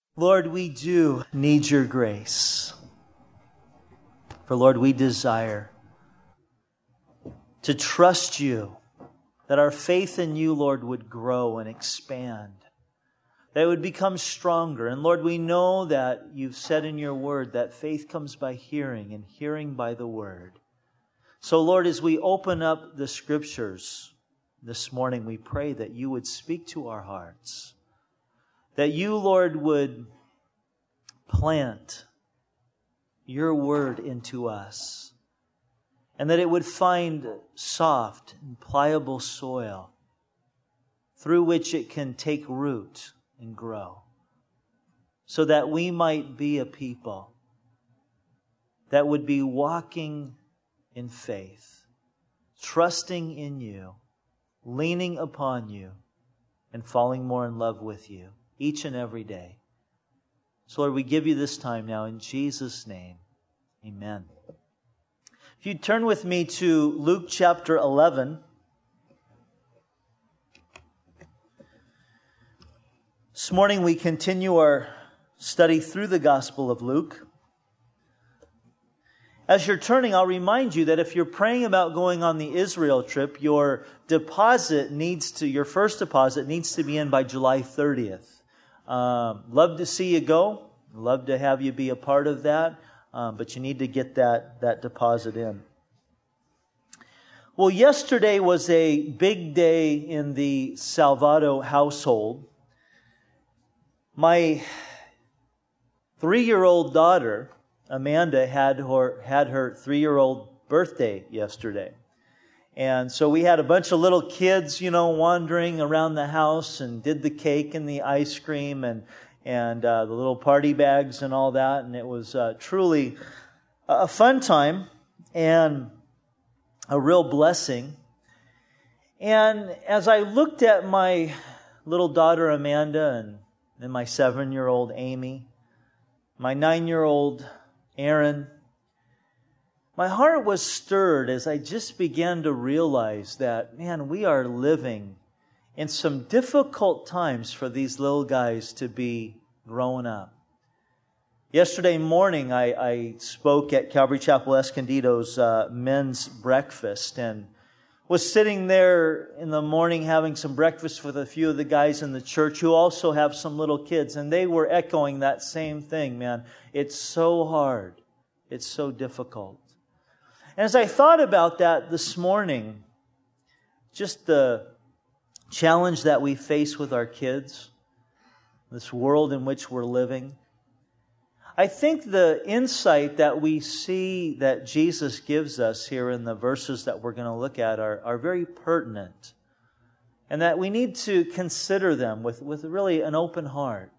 Lord, we do need your grace. For Lord, we desire to trust you, that our faith in you, Lord, would grow and expand, that it would become stronger. And Lord, we know that you've said in your word that faith comes by hearing and hearing by the word. So Lord, as we open up the scriptures this morning, we pray that you would speak to our hearts, that you, Lord, would plant your word into us, and that it would find soft and pliable soil through which it can take root and grow, so that we might be a people that would be walking in faith, trusting in you, leaning upon you, and falling more in love with you each and every day. So Lord, we give you this time now in Jesus' name. Amen. If you turn with me to Luke chapter 11. This morning we continue our study through the Gospel of Luke. As you're turning, I'll remind you that if you're praying about going on the Israel trip, your first deposit needs to be in by July 30th. Love to see you go. Love to have you be a part of that. But you need to get that deposit in. Well, yesterday was a big day in the Salvato household. My 3-year-old daughter, Amanda, had her 3-year-old birthday yesterday. And so we had a bunch of little kids, wandering around the house and did the cake and the ice cream and the little party bags and all that. And it was truly a fun time and a real blessing. And as I looked at my little daughter Amanda and then my 7-year-old Amy, my 9-year-old Aaron, my heart was stirred as I just began to realize that, man, we are living in some difficult times for these little guys to be growing up. Yesterday morning, I spoke at Calvary Chapel Escondido's men's breakfast and was sitting there in the morning having some breakfast with a few of the guys in the church who also have some little kids, and they were echoing that same thing, man. It's so hard. It's so difficult. And as I thought about that this morning, just the challenge that we face with our kids, this world in which we're living, I think the insight that we see that Jesus gives us here in the verses that we're going to look at are very pertinent, and that we need to consider them with really an open heart.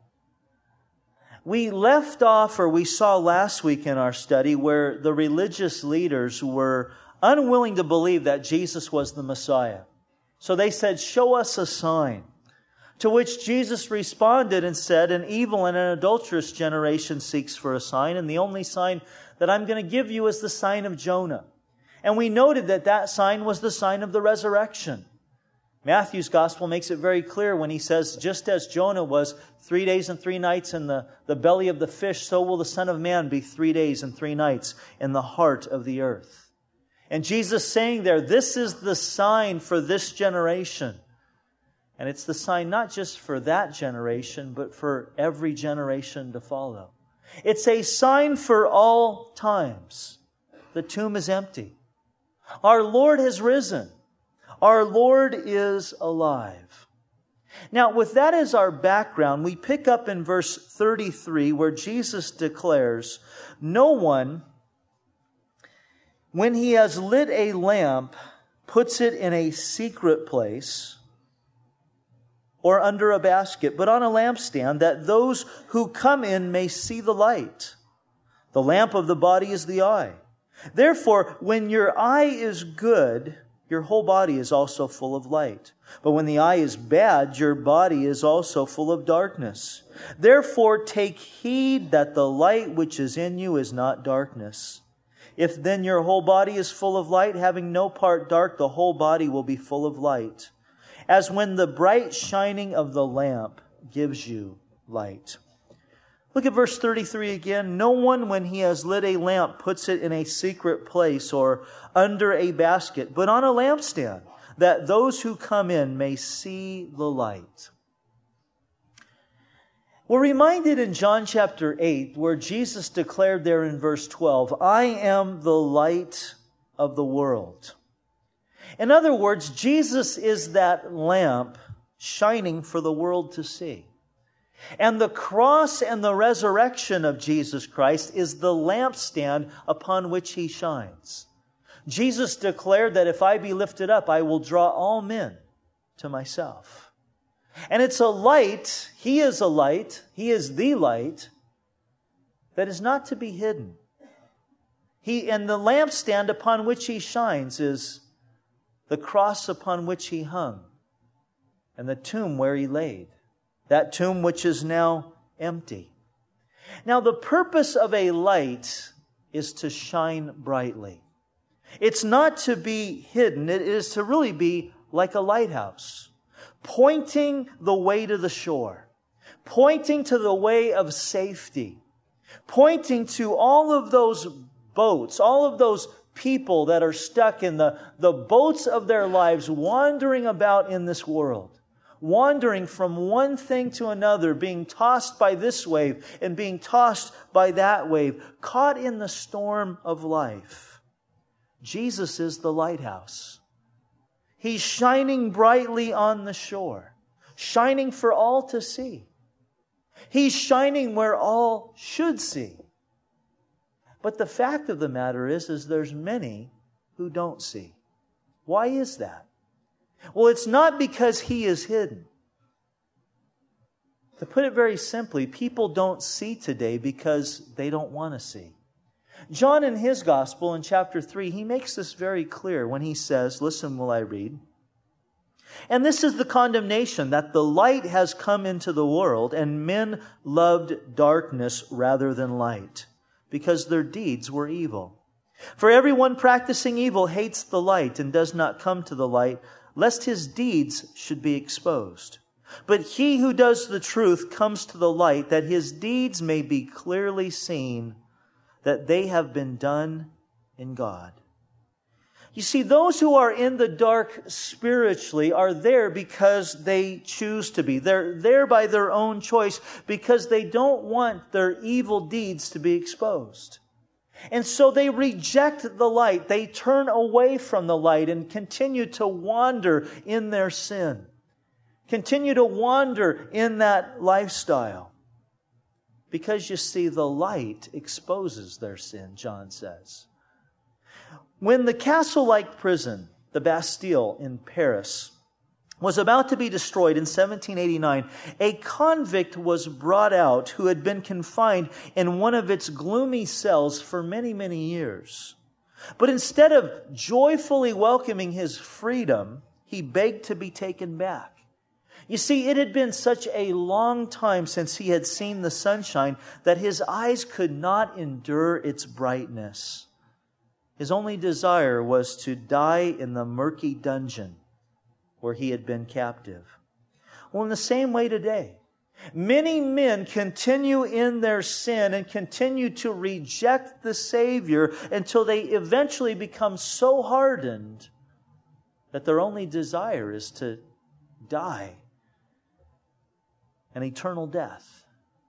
We left off, or we saw last week in our study, where the religious leaders were unwilling to believe that Jesus was the Messiah. So they said, "Show us a sign." To which Jesus responded and said, "An evil and an adulterous generation seeks for a sign, and the only sign that I'm going to give you is the sign of Jonah." And we noted that sign was the sign of the resurrection. Matthew's gospel makes it very clear when he says, just as Jonah was 3 days and 3 nights in the belly of the fish, so will the Son of Man be 3 days and 3 nights in the heart of the earth. And Jesus saying there, this is the sign for this generation. And it's the sign not just for that generation, but for every generation to follow. It's a sign for all times. The tomb is empty. Our Lord has risen. Our Lord is alive. Now, with that as our background, we pick up in verse 33 where Jesus declares, "No one, when he has lit a lamp, puts it in a secret place or under a basket, but on a lampstand, that those who come in may see the light. The lamp of the body is the eye. Therefore, when your eye is good, your whole body is also full of light. But when the eye is bad, your body is also full of darkness. Therefore, take heed that the light which is in you is not darkness. If then your whole body is full of light, having no part dark, the whole body will be full of light, as when the bright shining of the lamp gives you light." Look at verse 33 again. No one, when he has lit a lamp, puts it in a secret place or under a basket, but on a lampstand, that those who come in may see the light. We're reminded in John chapter 8, where Jesus declared there in verse 12, I am the light of the world. In other words, Jesus is that lamp shining for the world to see. And the cross and the resurrection of Jesus Christ is the lampstand upon which He shines. Jesus declared that if I be lifted up, I will draw all men to myself. And it's a light, He is a light, He is the light, that is not to be hidden. And the lampstand upon which He shines is the cross upon which He hung and the tomb where He laid. That tomb which is now empty. Now, the purpose of a light is to shine brightly. It's not to be hidden. It is to really be like a lighthouse, pointing the way to the shore, pointing to the way of safety, pointing to all of those boats, all of those people that are stuck in the boats of their lives, wandering about in this world. Wandering from one thing to another, being tossed by this wave and being tossed by that wave, caught in the storm of life. Jesus is the lighthouse. He's shining brightly on the shore, shining for all to see. He's shining where all should see. But the fact of the matter is there's many who don't see. Why is that? Well, it's not because He is hidden. To put it very simply, people don't see today because they don't want to see. John in his gospel in chapter 3, he makes this very clear when he says, listen while I read, and this is the condemnation, that the light has come into the world, and men loved darkness rather than light, because their deeds were evil. For everyone practicing evil hates the light and does not come to the light, lest his deeds should be exposed. But he who does the truth comes to the light, that his deeds may be clearly seen, that they have been done in God. You see, those who are in the dark spiritually are there because they choose to be. They're there by their own choice because they don't want their evil deeds to be exposed. And so they reject the light. They turn away from the light and continue to wander in their sin. Continue to wander in that lifestyle. Because you see, the light exposes their sin, John says. When the castle-like prison, the Bastille in Paris, was about to be destroyed in 1789, a convict was brought out who had been confined in one of its gloomy cells for many, many years. But instead of joyfully welcoming his freedom, he begged to be taken back. You see, it had been such a long time since he had seen the sunshine that his eyes could not endure its brightness. His only desire was to die in the murky dungeon where he had been captive. Well, in the same way today, many men continue in their sin and continue to reject the Savior until they eventually become so hardened that their only desire is to die an eternal death.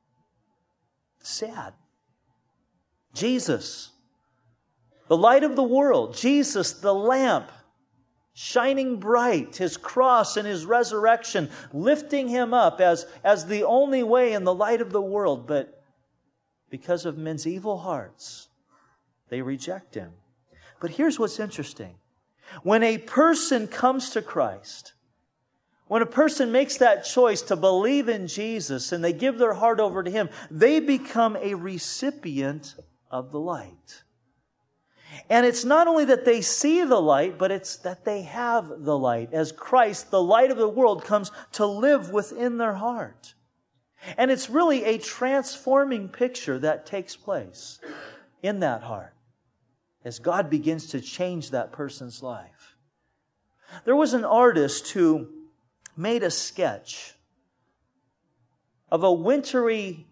Sad. Jesus, the light of the world, Jesus, the lamp, shining bright, His cross and His resurrection, lifting Him up as the only way in the light of the world. But because of men's evil hearts, they reject Him. But here's what's interesting. When a person comes to Christ, when a person makes that choice to believe in Jesus and they give their heart over to Him, they become a recipient of the light. And it's not only that they see the light, but it's that they have the light. As Christ, the light of the world, comes to live within their heart. And it's really a transforming picture that takes place in that heart as God begins to change that person's life. There was an artist who made a sketch of a wintry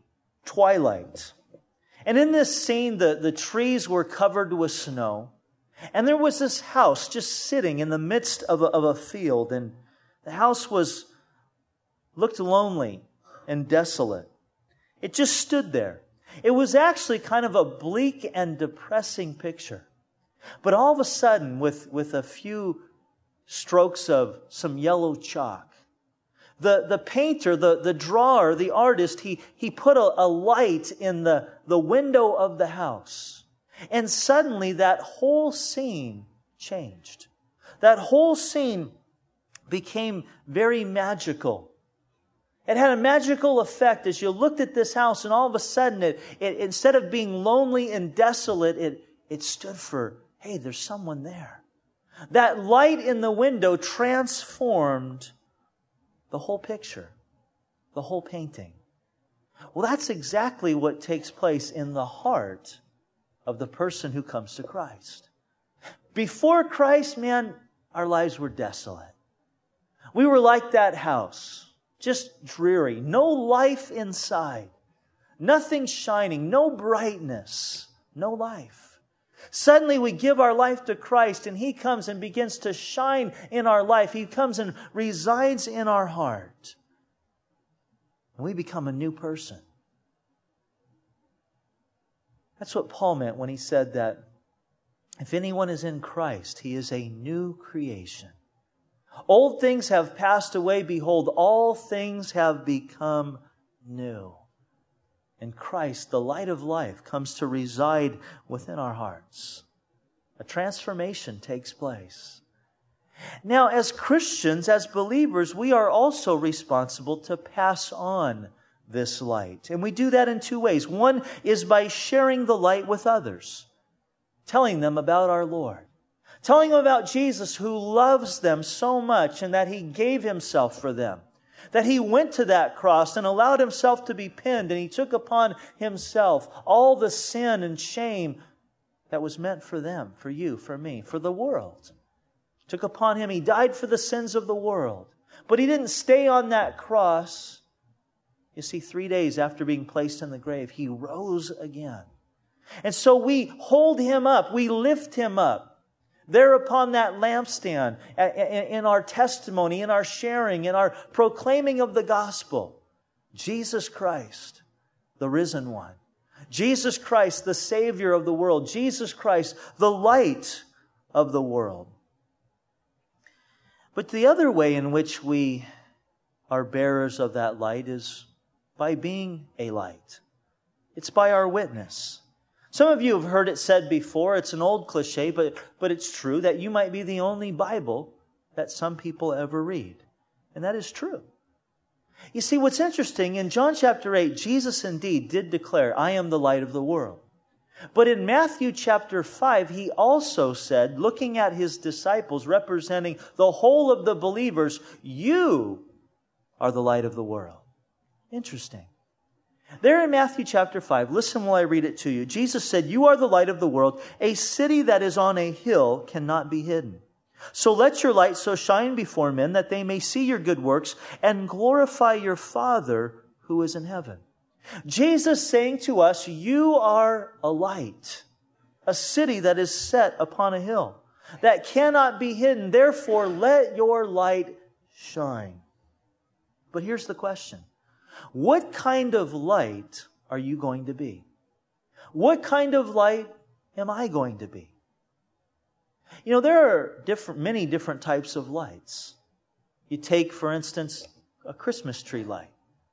twilight. And in this scene, the trees were covered with snow. And there was this house just sitting in the midst of a field. And the house looked lonely and desolate. It just stood there. It was actually kind of a bleak and depressing picture. But all of a sudden, with a few strokes of some yellow chalk, the painter, the drawer, the artist, he put a light in the window of the house. And suddenly that whole scene changed. That whole scene became very magical. It had a magical effect as you looked at this house, and all of a sudden, it instead of being lonely and desolate, it stood for, hey, there's someone there. That light in the window transformed the whole picture, the whole painting. Well, that's exactly what takes place in the heart of the person who comes to Christ. Before Christ, man, our lives were desolate. We were like that house. Just dreary, no life inside, nothing shining, no brightness, no life. Suddenly we give our life to Christ and He comes and begins to shine in our life. He comes and resides in our heart. And we become a new person. That's what Paul meant when he said that if anyone is in Christ, he is a new creation. Old things have passed away. Behold, all things have become new. And Christ, the light of life, comes to reside within our hearts. A transformation takes place. Now, as Christians, as believers, we are also responsible to pass on this light. And we do that in two ways. One is by sharing the light with others, telling them about our Lord. Telling them about Jesus who loves them so much and that He gave Himself for them. That He went to that cross and allowed Himself to be pinned, and He took upon Himself all the sin and shame that was meant for them, for you, for me, for the world. Took upon Him. He died for the sins of the world. But He didn't stay on that cross. You see, 3 days after being placed in the grave, He rose again. And so we hold Him up. We lift Him up. There upon that lampstand, in our testimony, in our sharing, in our proclaiming of the gospel, Jesus Christ, the risen one. Jesus Christ, the Savior of the world. Jesus Christ, the light of the world. But the other way in which we are bearers of that light is by being a light. It's by our witness. Some of you have heard it said before, it's an old cliche, but it's true, that you might be the only Bible that some people ever read. And that is true. You see, what's interesting, in John chapter 8, Jesus indeed did declare, I am the light of the world. But in Matthew chapter 5, He also said, looking at His disciples, representing the whole of the believers, you are the light of the world. Interesting. There in Matthew chapter 5, listen while I read it to you. Jesus said, you are the light of the world. A city that is on a hill cannot be hidden. So let your light so shine before men that they may see your good works and glorify your Father who is in heaven. Jesus saying to us, you are a light, a city that is set upon a hill that cannot be hidden. Therefore, let your light shine. But here's the question. What kind of light are you going to be? What kind of light am I going to be? You know, there are many different types of lights. You take, for instance, a Christmas tree light.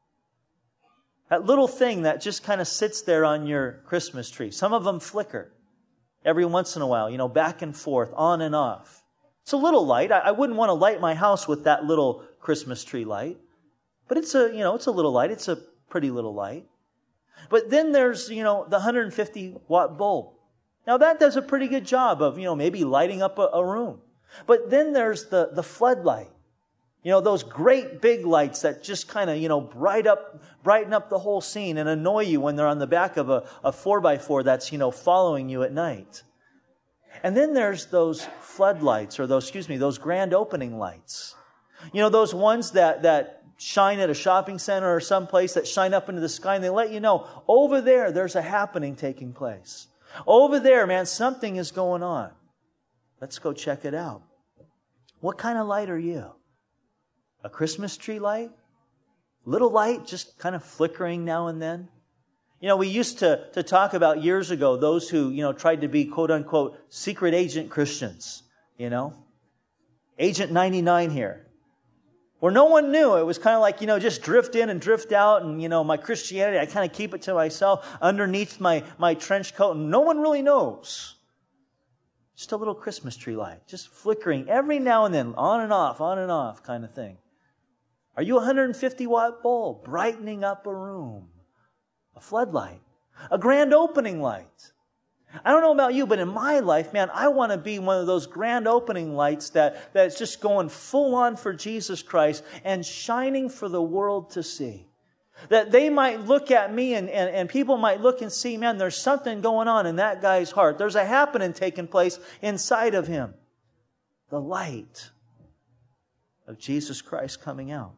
That little thing that just kind of sits there on your Christmas tree. Some of them flicker every once in a while, back and forth, on and off. It's a little light. I wouldn't want to light my house with that little Christmas tree light. But it's a little light. It's a pretty little light. But then there's, the 150 watt bulb. Now that does a pretty good job of, maybe lighting up a room. But then there's the floodlight. Those great big lights that just kind of, brighten up the whole scene and annoy you when they're on the back of a 4x4 that's, following you at night. And then there's those floodlights, or those grand opening lights. Those ones that shine at a shopping center or someplace that shine up into the sky, and they let you know, over there, there's a happening taking place. Over there, man, something is going on. Let's go check it out. What kind of light are you? A Christmas tree light? Little light just kind of flickering now and then? You know, we used to talk about years ago those who, tried to be quote unquote secret agent Christians, Agent 99 here. Where no one knew. It was kind of like, just drift in and drift out. And, my Christianity, I kind of keep it to myself underneath my trench coat. And no one really knows. Just a little Christmas tree light. Just flickering every now and then. On and off kind of thing. Are you a 150 watt bulb brightening up a room? A floodlight? A grand opening light? I don't know about you, but in my life, man, I want to be one of those grand opening lights that's just going full on for Jesus Christ and shining for the world to see. That they might look at me and people might look and see, man, there's something going on in that guy's heart. There's a happening taking place inside of him. The light of Jesus Christ coming out.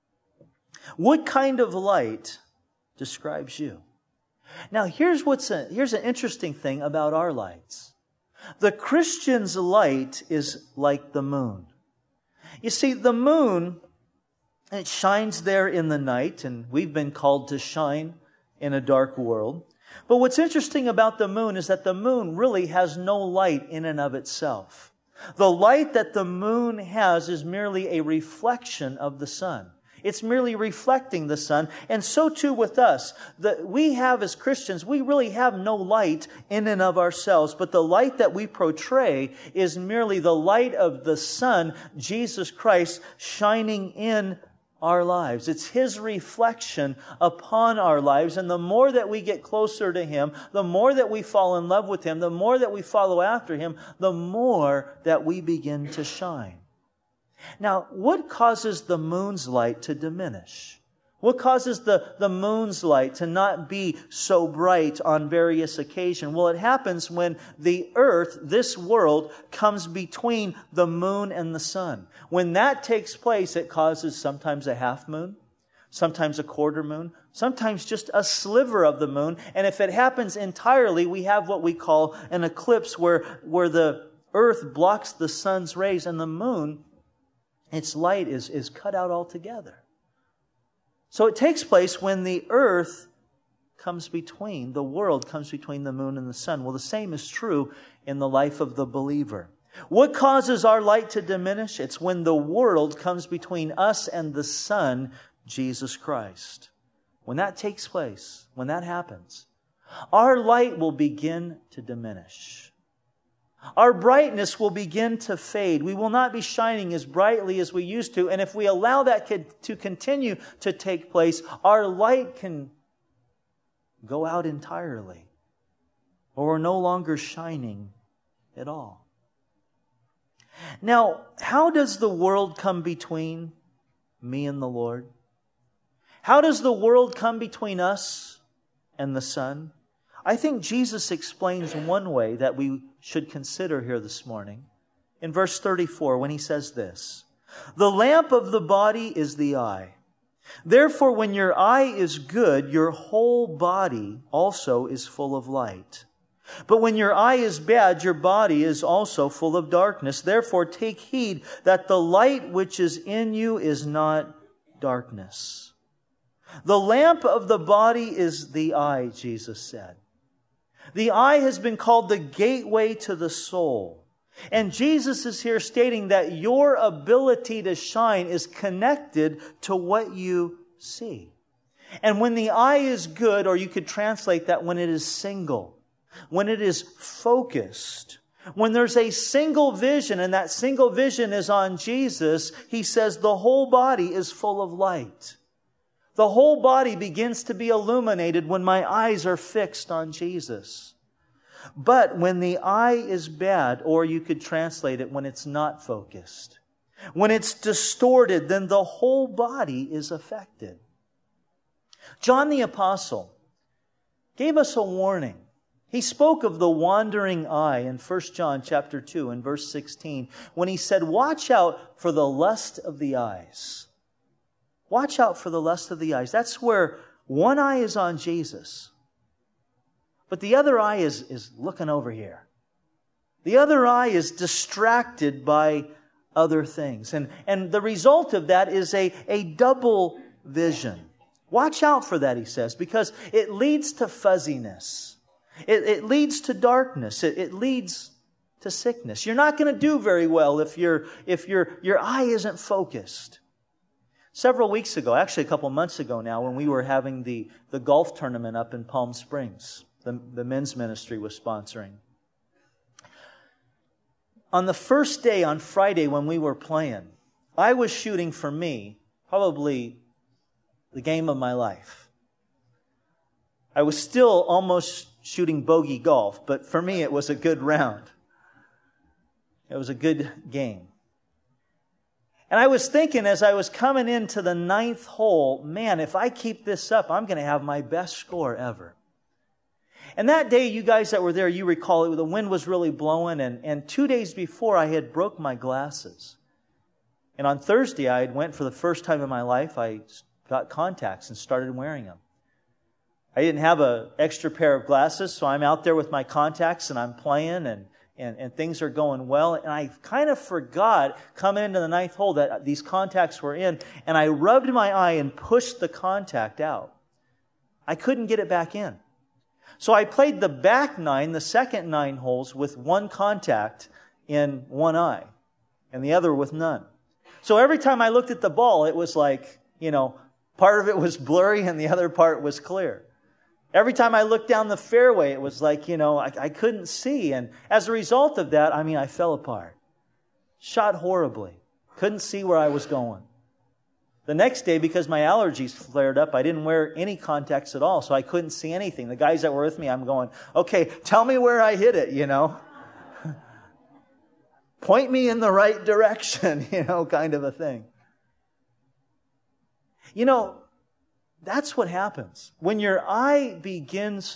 What kind of light describes you? Now, here's an interesting thing about our lights. The Christian's light is like the moon. You see, the moon, it shines there in the night, and we've been called to shine in a dark world. But what's interesting about the moon is that the moon really has no light in and of itself. The light that the moon has is merely a reflection of the sun. It's merely reflecting the sun. And so too with us. We have as Christians, we really have no light in and of ourselves. But the light that we portray is merely the light of the sun, Jesus Christ, shining in our lives. It's His reflection upon our lives. And the more that we get closer to Him, the more that we fall in love with Him, the more that we follow after Him, the more that we begin to shine. Now, what causes the moon's light to diminish? What causes the moon's light to not be so bright on various occasions? Well, it happens when the earth, this world, comes between the moon and the sun. When that takes place, it causes sometimes a half moon, sometimes a quarter moon, sometimes just a sliver of the moon. And if it happens entirely, we have what we call an eclipse where the earth blocks the sun's rays and the moon, its light is cut out altogether. So it takes place when the earth comes between, the world comes between the moon and the sun. Well, the same is true in the life of the believer. What causes our light to diminish? It's when the world comes between us and the sun, Jesus Christ. When that takes place, when that happens, our light will begin to diminish. Our brightness will begin to fade. We will not be shining as brightly as we used to. And if we allow that to continue to take place, our light can go out entirely. Or we're no longer shining at all. Now, how does the world come between me and the Lord? How does the world come between us and the sun? I think Jesus explains one way that we should consider here this morning. In verse 34, when He says this, "The lamp of the body is the eye. Therefore, when your eye is good, your whole body also is full of light. But when your eye is bad, your body is also full of darkness. Therefore, take heed that the light which is in you is not darkness." The lamp of the body is the eye, Jesus said. The eye has been called the gateway to the soul. And Jesus is here stating that your ability to shine is connected to what you see. And when the eye is good, or you could translate that when it is single, when it is focused, when there's a single vision and that single vision is on Jesus, He says the whole body is full of light. The whole body begins to be illuminated when my eyes are fixed on Jesus. But when the eye is bad, or you could translate it when it's not focused, when it's distorted, then the whole body is affected. John the Apostle gave us a warning. He spoke of the wandering eye in 1 John chapter 2 and verse 16 when he said, "Watch out for the lust of the eyes." Watch out for the lust of the eyes. That's where one eye is on Jesus, but the other eye is looking over here. The other eye is distracted by other things. And the result of that is a double vision. Watch out for that, he says, because it leads to fuzziness. It leads to darkness. It leads to sickness. You're not going to do very well if your eye isn't focused. Several weeks ago, actually a couple months ago now, when we were having the golf tournament up in Palm Springs, the men's ministry was sponsoring. On the first day, on Friday, when we were playing, I was shooting for me, probably the game of my life. I was still almost shooting bogey golf, but for me it was a good round. It was a good game. And I was thinking as I was coming into the 9th hole, man, if I keep this up, I'm going to have my best score ever. And that day, you guys that were there, you recall, the wind was really blowing, and 2 days before, I had broke my glasses. And on Thursday, I went for the first time in my life, I got contacts and started wearing them. I didn't have an extra pair of glasses, so I'm out there with my contacts, and I'm playing, and things are going well. And I kind of forgot, coming into the 9th hole, that these contacts were in, and I rubbed my eye and pushed the contact out. I couldn't get it back in. So I played the back 9, the second 9 holes, with one contact in one eye and the other with none. So every time I looked at the ball, it was like, part of it was blurry and the other part was clear. Every time I looked down the fairway, it was like, I couldn't see. And as a result of that, I fell apart. Shot horribly. Couldn't see where I was going. The next day, because my allergies flared up, I didn't wear any contacts at all, so I couldn't see anything. The guys that were with me, I'm going, okay, tell me where I hit it, Point me in the right direction, kind of a thing. That's what happens. When one eye begins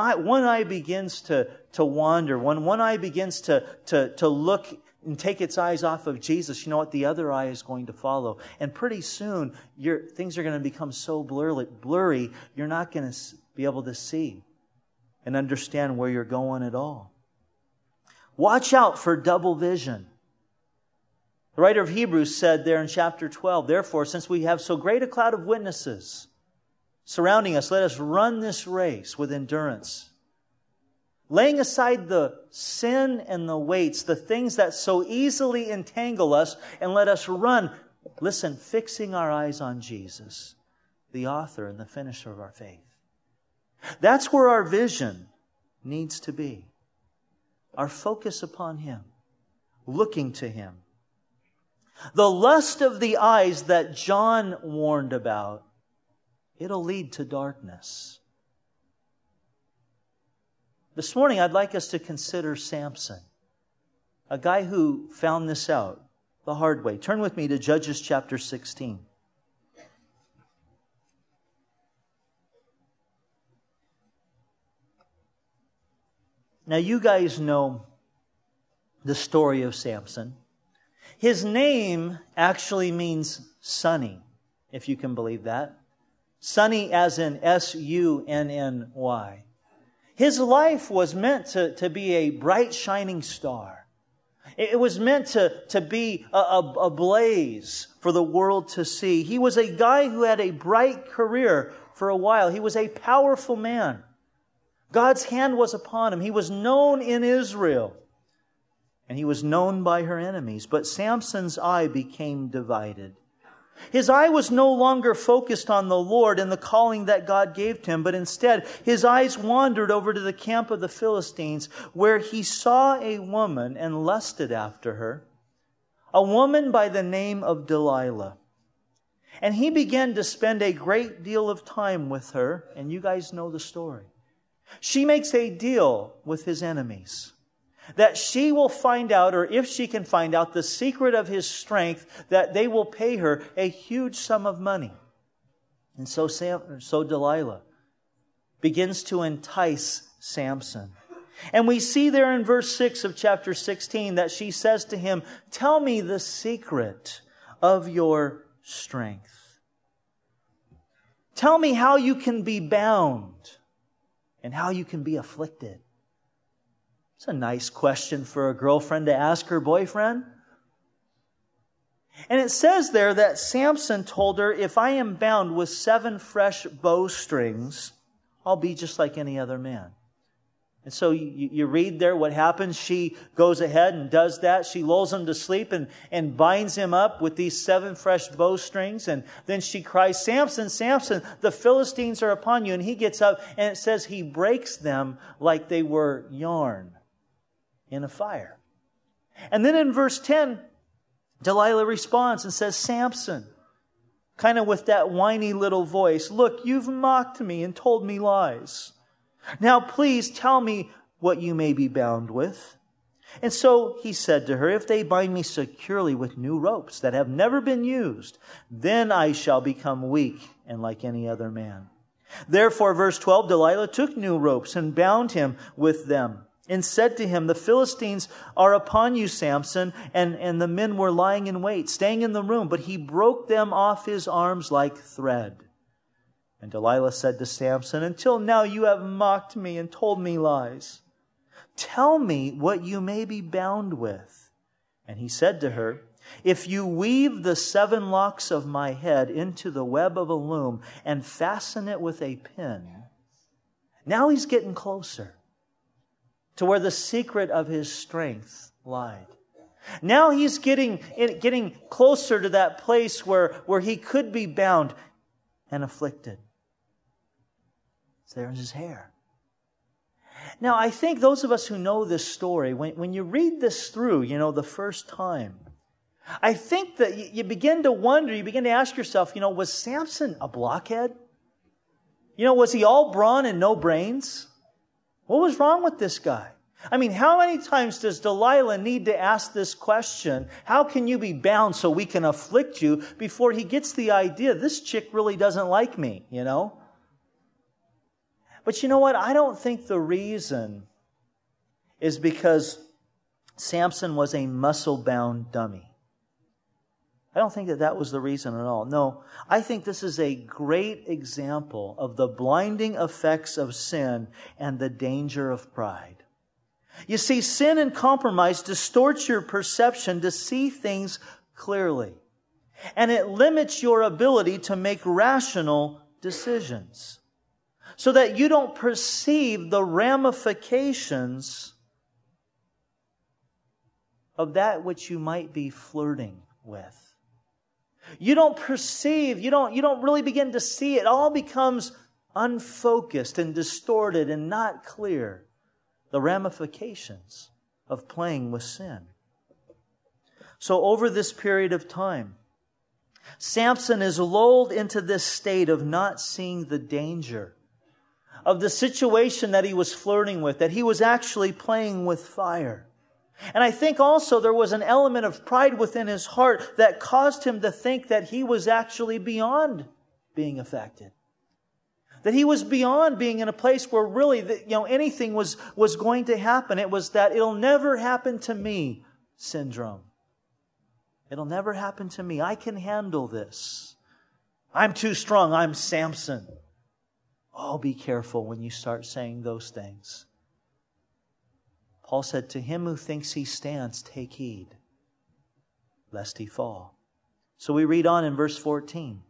to wander, when one eye begins to look and take its eyes off of Jesus, you know what? The other eye is going to follow. And pretty soon, things are going to become so blurry, you're not going to be able to see and understand where you're going at all. Watch out for double vision. The writer of Hebrews said there in chapter 12, therefore, since we have so great a cloud of witnesses surrounding us, let us run this race with endurance, laying aside the sin and the weights, the things that so easily entangle us, and let us run, listen, fixing our eyes on Jesus, the author and the finisher of our faith. That's where our vision needs to be. Our focus upon Him, looking to Him. The lust of the eyes that John warned about, it'll lead to darkness. This morning, I'd like us to consider Samson, a guy who found this out the hard way. Turn with me to Judges chapter 16. Now, you guys know the story of Samson. His name actually means sunny, if you can believe that. Sunny as in S-U-N-N-Y. His life was meant to be a bright, shining star. It was meant to be a blaze for the world to see. He was a guy who had a bright career for a while. He was a powerful man. God's hand was upon him. He was known in Israel, and he was known by her enemies. But Samson's eye became divided. His eye was no longer focused on the Lord and the calling that God gave to him, but instead his eyes wandered over to the camp of the Philistines, where he saw a woman and lusted after her, a woman by the name of Delilah. And he began to spend a great deal of time with her, and you guys know the story. She makes a deal with his enemies that she will find out, or if she can find out, the secret of his strength, that they will pay her a huge sum of money. And so Delilah begins to entice Samson. And we see there in verse 6 of chapter 16 that she says to him, "Tell me the secret of your strength." Tell me how you can be bound and how you can be afflicted. It's a nice question for a girlfriend to ask her boyfriend. And it says there that Samson told her, if I am bound with 7 fresh bowstrings, I'll be just like any other man. And so you read there what happens. She goes ahead and does that. She lulls him to sleep and binds him up with these 7 fresh bowstrings. And then she cries, Samson, Samson, the Philistines are upon you. And he gets up and it says he breaks them like they were yarn in a fire. And then in verse 10, Delilah responds and says, Samson, kind of with that whiny little voice, look, you've mocked me and told me lies. Now please tell me what you may be bound with. And so he said to her, if they bind me securely with new ropes that have never been used, then I shall become weak and like any other man. Therefore, verse 12, Delilah took new ropes and bound him with them and said to him, the Philistines are upon you, Samson. And the men were lying in wait, staying in the room, but he broke them off his arms like thread. And Delilah said to Samson, until now you have mocked me and told me lies. Tell me what you may be bound with. And he said to her, if you weave the 7 locks of my head into the web of a loom and fasten it with a pin. Now he's getting closer to where the secret of his strength lied. Now he's getting closer to that place where he could be bound and afflicted. There's his hair. Now, I think those of us who know this story, when you read this through, the first time, I think that you begin to wonder, you begin to ask yourself, was Samson a blockhead? Was he all brawn and no brains? What was wrong with this guy? I mean, how many times does Delilah need to ask this question, how can you be bound so we can afflict you, before he gets the idea, this chick really doesn't like me, But you know what? I don't think the reason is because Samson was a muscle-bound dummy. I don't think that was the reason at all. No, I think this is a great example of the blinding effects of sin and the danger of pride. You see, sin and compromise distorts your perception to see things clearly. And it limits your ability to make rational decisions, so that you don't perceive the ramifications of that which you might be flirting with. You don't perceive, you don't really begin to see it. It all becomes unfocused and distorted and not clear. The ramifications of playing with sin. So over this period of time, Samson is lulled into this state of not seeing the danger of the situation that he was flirting with, that he was actually playing with fire. And I think also there was an element of pride within his heart that caused him to think that he was actually beyond being affected. That he was beyond being in a place where really, anything was going to happen. It was that it'll never happen to me syndrome. It'll never happen to me. I can handle this. I'm too strong. I'm Samson. Oh, be careful when you start saying those things. Paul said, to him who thinks he stands, take heed, lest he fall. So we read on in verse 14.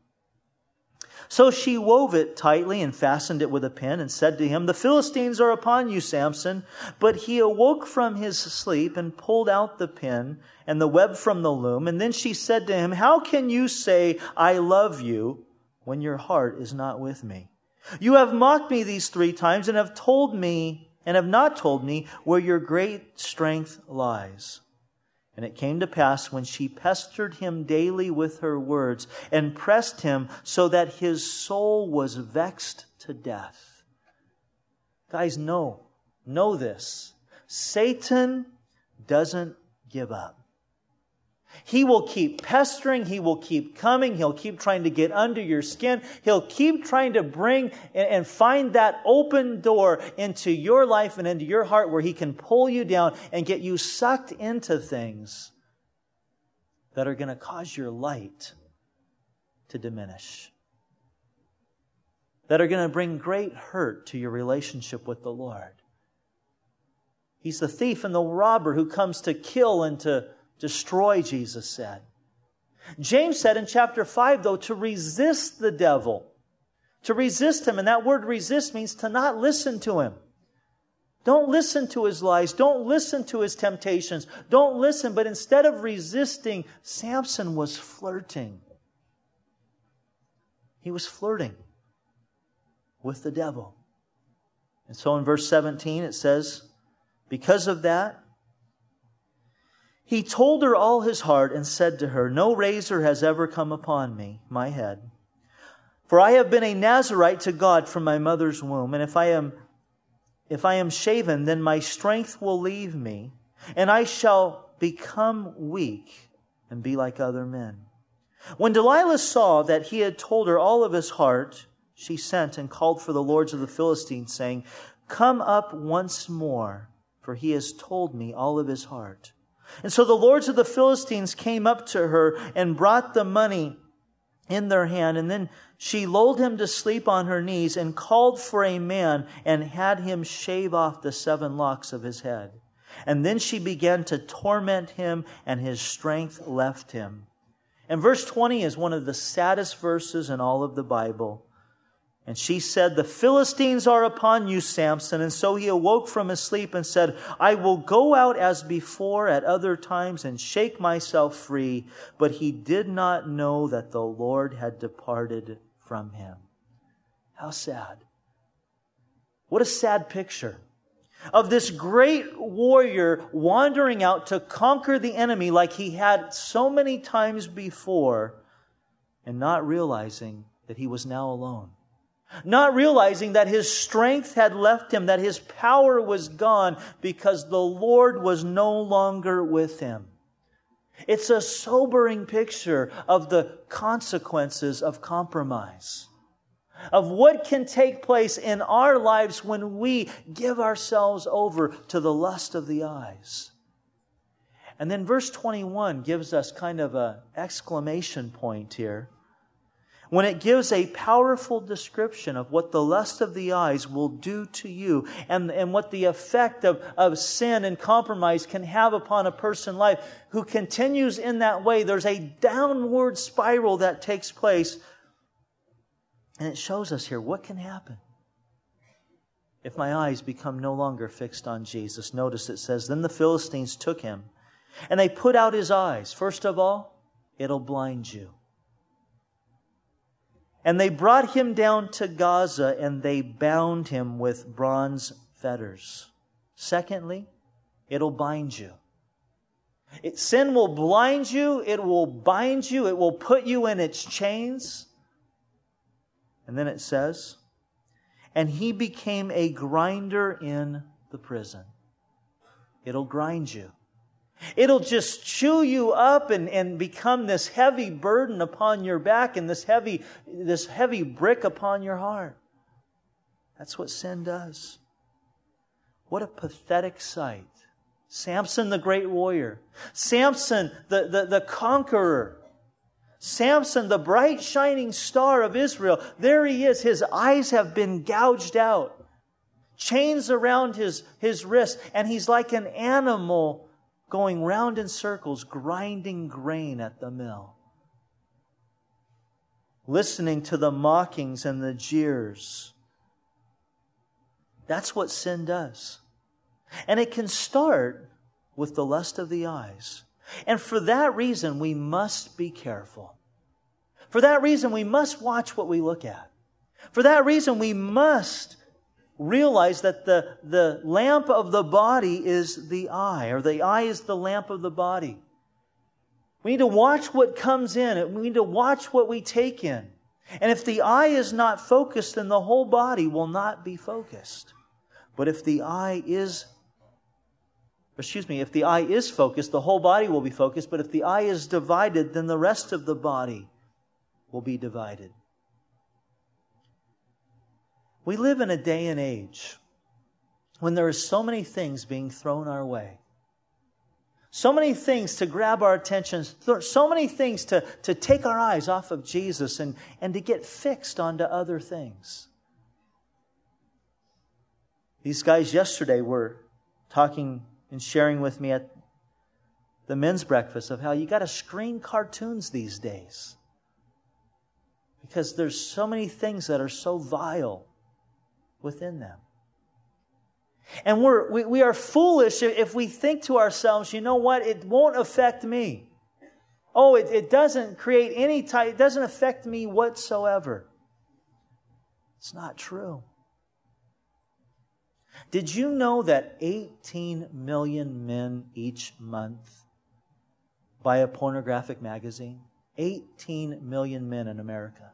So she wove it tightly and fastened it with a pin and said to him, the Philistines are upon you, Samson. But he awoke from his sleep and pulled out the pin and the web from the loom. And then she said to him, how can you say, I love you, when your heart is not with me? You have mocked me these 3 times and have not told me where your great strength lies. And it came to pass when she pestered him daily with her words and pressed him so that his soul was vexed to death. Guys, know this. Satan doesn't give up. He will keep pestering. He will keep coming. He'll keep trying to get under your skin. He'll keep trying to bring and find that open door into your life and into your heart where he can pull you down and get you sucked into things that are going to cause your light to diminish. that are going to bring great hurt to your relationship with the Lord. He's the thief and the robber who comes to kill and to destroy, Jesus said. James said in chapter 5, though, to resist the devil. To resist him. And that word resist means to not listen to him. Don't listen to his lies. Don't listen to his temptations. Don't listen. But instead of resisting, Samson was flirting. He was flirting with the devil. And so in verse 17 it says, because of that, he told her all his heart and said to her, no razor has ever come upon me, my head. For I have been a Nazirite to God from my mother's womb. And if I am shaven, then my strength will leave me, and I shall become weak and be like other men. When Delilah saw that he had told her all of his heart, she sent and called for the lords of the Philistines, saying, come up once more, for he has told me all of his heart. And so the lords of the Philistines came up to her and brought the money in their hand. And then she lulled him to sleep on her knees and called for a man and had him shave off the 7 locks of his head. And then she began to torment him, and his strength left him. And verse 20 is one of the saddest verses in all of the Bible. And she said, the Philistines are upon you, Samson. And so he awoke from his sleep and said, I will go out as before at other times and shake myself free. But he did not know that the Lord had departed from him. How sad. What a sad picture of this great warrior wandering out to conquer the enemy like he had so many times before, and not realizing that he was now alone. Not realizing that his strength had left him, that his power was gone because the Lord was no longer with him. It's a sobering picture of the consequences of compromise, of what can take place in our lives when we give ourselves over to the lust of the eyes. And then verse 21 gives us kind of an exclamation point here, when it gives a powerful description of what the lust of the eyes will do to you and what the effect of sin and compromise can have upon a person's life who continues in that way. There's a downward spiral that takes place. And it shows us here what can happen if my eyes become no longer fixed on Jesus. Notice it says, then the Philistines took him and they put out his eyes. First of all, it'll blind you. And they brought him down to Gaza, and they bound him with bronze fetters. Secondly, it'll bind you. Sin will blind you, it will bind you, it will put you in its chains. And then it says, and he became a grinder in the prison. It'll grind you. It'll just chew you up and become this heavy burden upon your back and this heavy brick upon your heart. That's what sin does. What a pathetic sight. Samson, the great warrior. Samson, the conqueror. Samson, the bright shining star of Israel. There he is. His eyes have been gouged out. Chains around his wrist. And he's like an animal going round in circles, grinding grain at the mill. Listening to the mockings and the jeers. That's what sin does. And it can start with the lust of the eyes. And for that reason, we must be careful. For that reason, we must watch what we look at. For that reason, we must realize that the lamp of the body is the eye, or the eye is the lamp of the body. We need to watch what comes in. We need to watch what we take in. And if the eye is not focused, then the whole body will not be focused. But if the eye is focused, the whole body will be focused. But if the eye is divided, then the rest of the body will be divided. We live in a day and age when there are so many things being thrown our way. So many things to grab our attention. So many things to take our eyes off of Jesus and to get fixed onto other things. These guys yesterday were talking and sharing with me at the men's breakfast of how you got to screen cartoons these days. Because there's so many things that are so vile within them. And we are foolish if we think to ourselves, you know what, it won't affect me. Oh, it doesn't create any type, it doesn't affect me whatsoever. It's not true. Did you know that 18 million men each month buy a pornographic magazine? 18 million men in America.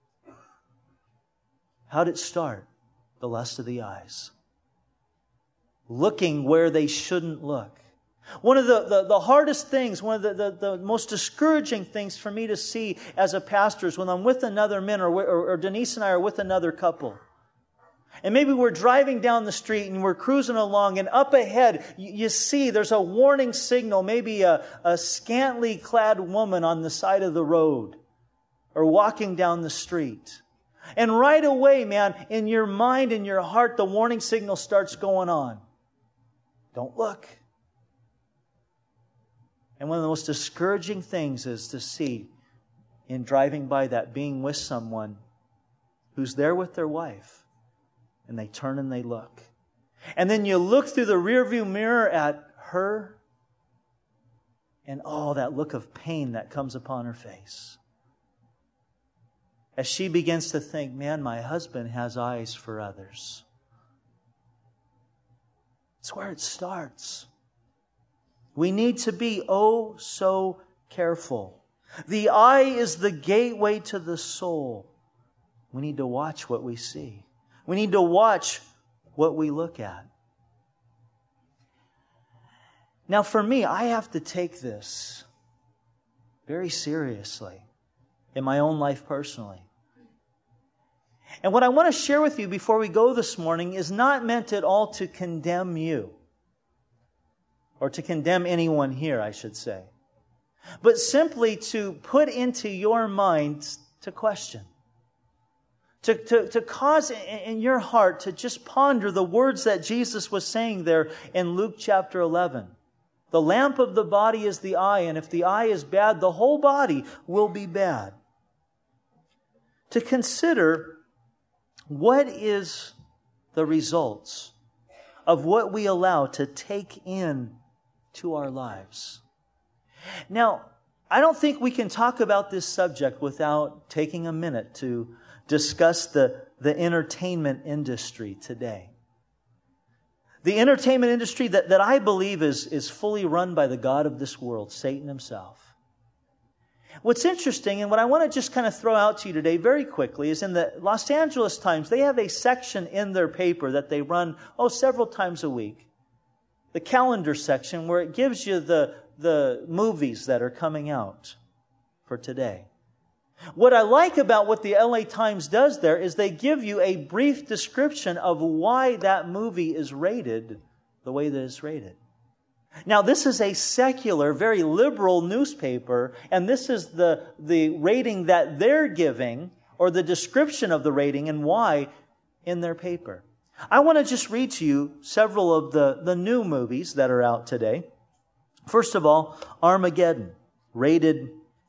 How did it start? The lust of the eyes. Looking where they shouldn't look. One of the hardest things, one of the most discouraging things for me to see as a pastor is when I'm with another man or Denise and I are with another couple. And maybe we're driving down the street and we're cruising along, and up ahead you see there's a warning signal, maybe a scantily clad woman on the side of the road or walking down the street. And right away, man, in your mind, in your heart, the warning signal starts going on. Don't look. And one of the most discouraging things is to see in driving by that, being with someone who's there with their wife, and they turn and they look. And then you look through the rearview mirror at her, and that look of pain that comes upon her face. As she begins to think, man, my husband has eyes for others. It's where it starts. We need to be so careful. The eye is the gateway to the soul. We need to watch what we see. We need to watch what we look at. Now for me, I have to take this very seriously in my own life personally. And what I want to share with you before we go this morning is not meant at all to condemn you. Or to condemn anyone here, I should say. But simply to put into your mind to question. To cause in your heart to just ponder the words that Jesus was saying there in Luke chapter 11. The lamp of the body is the eye, and if the eye is bad, the whole body will be bad. To consider what is the results of what we allow to take in to our lives. Now, I don't think we can talk about this subject without taking a minute to discuss the entertainment industry today. The entertainment industry that I believe is fully run by the god of this world, Satan himself. What's interesting, and what I want to just kind of throw out to you today very quickly, is in the Los Angeles Times, they have a section in their paper that they run, several times a week. The calendar section where it gives you the movies that are coming out for today. What I like about what the LA Times does there is they give you a brief description of why that movie is rated the way that it's rated. Now, this is a secular, very liberal newspaper, and this is the rating that they're giving, or the description of the rating and why in their paper. I want to just read to you several of the new movies that are out today. First of all, Armageddon, rated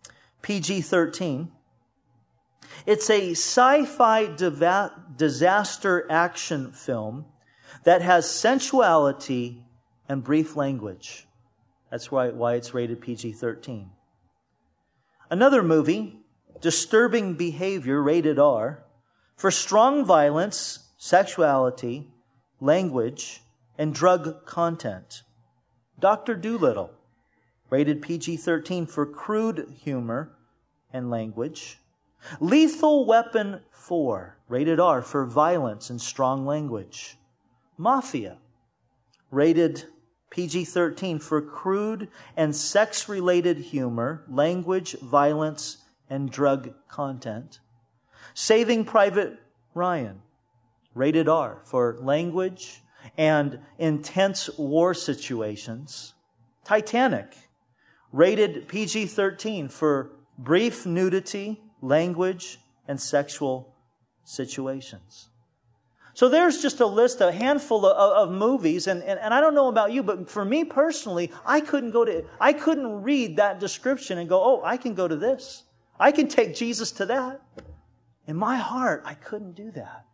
PG-13. It's a sci-fi disaster action film that has sensuality and brief language. That's why it's rated PG-13. Another movie, Disturbing Behavior, rated R, for strong violence, sexuality, language, and drug content. Dr. Dolittle, rated PG-13 for crude humor and language. Lethal Weapon 4, rated R for violence and strong language. Mafia, rated PG-13 for crude and sex-related humor, language, violence, and drug content. Saving Private Ryan, rated R for language and intense war situations. Titanic, rated PG-13 for brief nudity, language, and sexual situations. So there's just a list, a handful of movies, and I don't know about you, but for me personally, I couldn't read that description and go, oh, I can go to this. I can take Jesus to that. In my heart, I couldn't do that.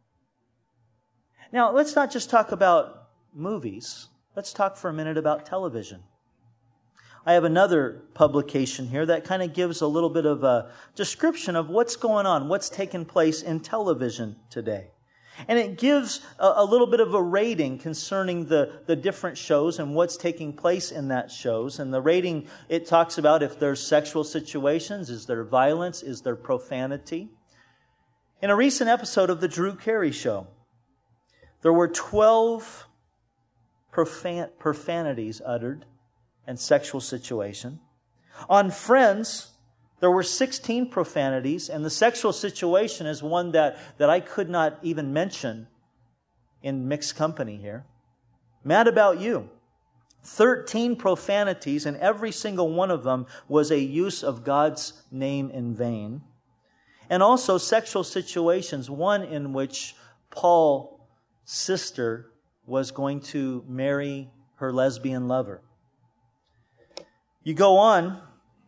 Now, let's not just talk about movies. Let's talk for a minute about television. I have another publication here that kind of gives a little bit of a description of what's going on, what's taking place in television today. And it gives a little bit of a rating concerning the different shows and what's taking place in that shows. And the rating, it talks about if there's sexual situations, is there violence, is there profanity. In a recent episode of The Drew Carey Show, there were 12 profanities uttered and sexual situation. On Friends, there were 16 profanities, and the sexual situation is one that I could not even mention in mixed company here. Mad About You, 13 profanities, and every single one of them was a use of God's name in vain. And also sexual situations, one in which Paul's sister was going to marry her lesbian lover. You go on,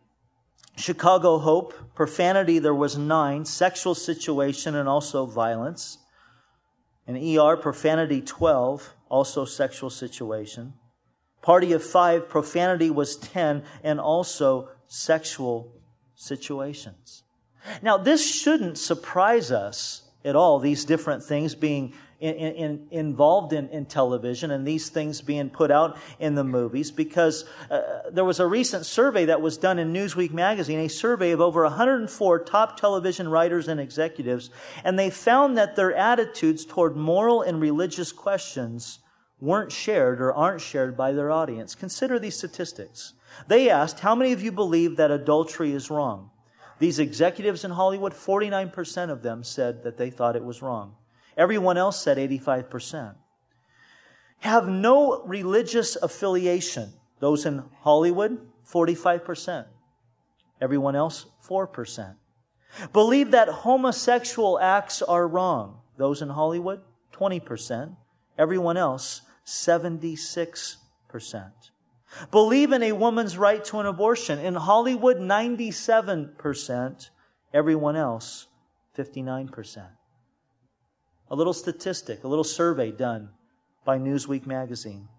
Chicago Hope, profanity there was 9, sexual situation and also violence. In ER, profanity 12, also sexual situation. Party of 5, profanity was 10 and also sexual situations. Now, this shouldn't surprise us at all, these different things being involved in television and these things being put out in the movies, because there was a recent survey that was done in Newsweek magazine, a survey of over 104 top television writers and executives, and they found that their attitudes toward moral and religious questions weren't shared or aren't shared by their audience. Consider these statistics. They asked, how many of you believe that adultery is wrong? These executives in Hollywood, 49% of them said that they thought it was wrong. Everyone else said 85%. Have no religious affiliation. Those in Hollywood, 45%. Everyone else, 4%. Believe that homosexual acts are wrong. Those in Hollywood, 20%. Everyone else, 76%. Believe in a woman's right to an abortion. In Hollywood, 97%. Everyone else, 59%. A little statistic, a little survey done by Newsweek magazine.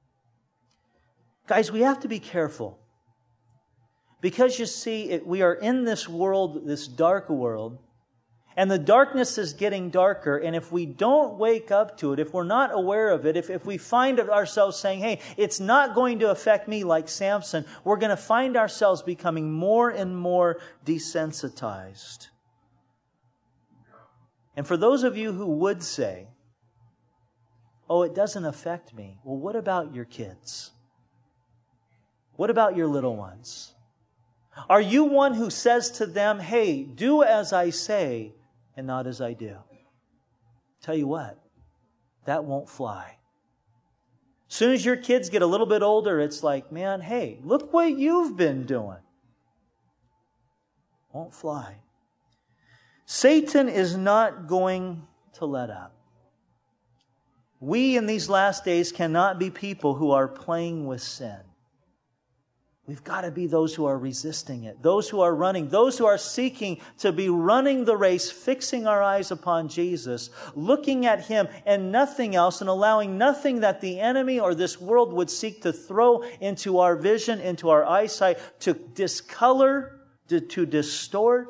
Guys, we have to be careful. Because you see, we are in this world, this dark world, and the darkness is getting darker, and if we don't wake up to it, if we're not aware of it, if we find ourselves saying, hey, it's not going to affect me like Samson, we're going to find ourselves becoming more and more desensitized. And for those of you who would say, oh, it doesn't affect me, well, what about your kids? What about your little ones? Are you one who says to them, hey, do as I say and not as I do? Tell you what, that won't fly. As soon as your kids get a little bit older, it's like, man, hey, look what you've been doing. Won't fly. Satan is not going to let up. We in these last days cannot be people who are playing with sin. We've got to be those who are resisting it, those who are running, those who are seeking to be running the race, fixing our eyes upon Jesus, looking at Him and nothing else, and allowing nothing that the enemy or this world would seek to throw into our vision, into our eyesight, to discolor, to distort,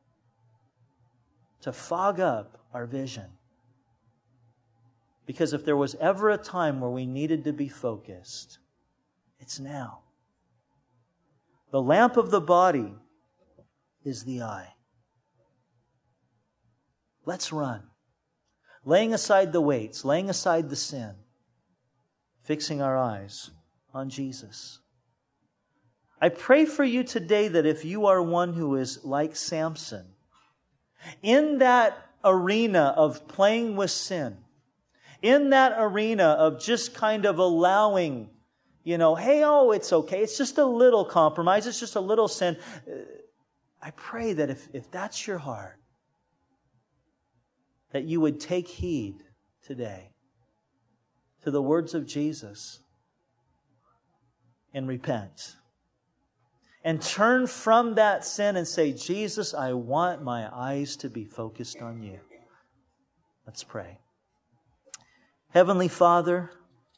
to fog up our vision. Because if there was ever a time where we needed to be focused, it's now. The lamp of the body is the eye. Let's run. Laying aside the weights, laying aside the sin, fixing our eyes on Jesus. I pray for you today that if you are one who is like Samson, in that arena of playing with sin, in that arena of just kind of allowing, hey, oh, it's okay. It's just a little compromise. It's just a little sin. I pray that if that's your heart, that you would take heed today to the words of Jesus and repent. And turn from that sin and say, Jesus, I want my eyes to be focused on you. Let's pray. Heavenly Father,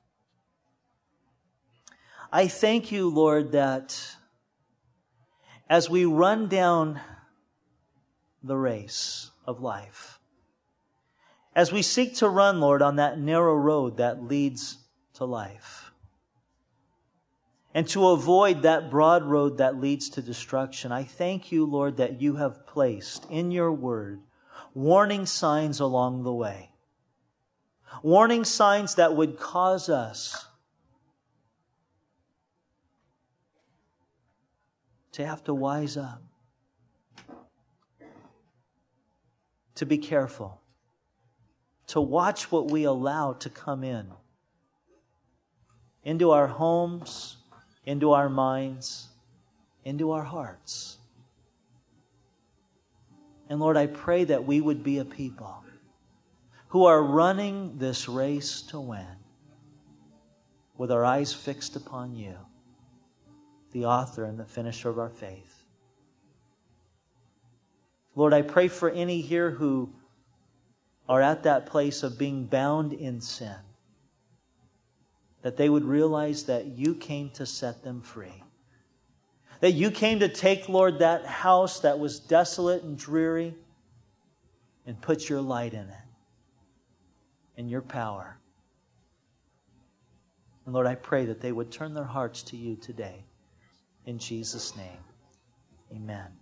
I thank you, Lord, that as we run down the race of life, as we seek to run, Lord, on that narrow road that leads to life, and to avoid that broad road that leads to destruction, I thank you, Lord, that you have placed in your word warning signs along the way. Warning signs that would cause us to have to wise up, to be careful, to watch what we allow to come into our homes, into our minds, into our hearts. And Lord, I pray that we would be a people who are running this race to win with our eyes fixed upon you, the author and the finisher of our faith. Lord, I pray for any here who are at that place of being bound in sin, that they would realize that you came to set them free. That you came to take, Lord, that house that was desolate and dreary and put your light in it and your power. And Lord, I pray that they would turn their hearts to you today. In Jesus' name, amen.